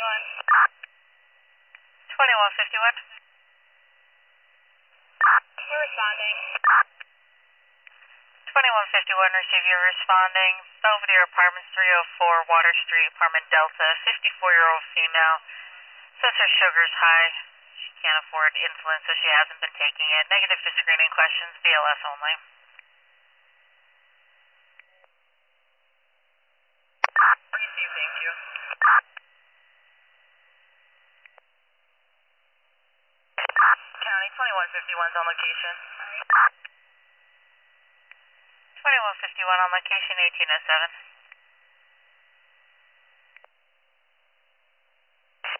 2151. We're responding. 2151, receive you responding. Belvedere Apartments, 304 Water Street, Apartment Delta, 54-year-old female. Says her sugar's high. She can't afford insulin, so she hasn't been taking it. Negative to screening questions, BLS only. Receive, thank you. County 2151's on location. 2151 on location, 1807.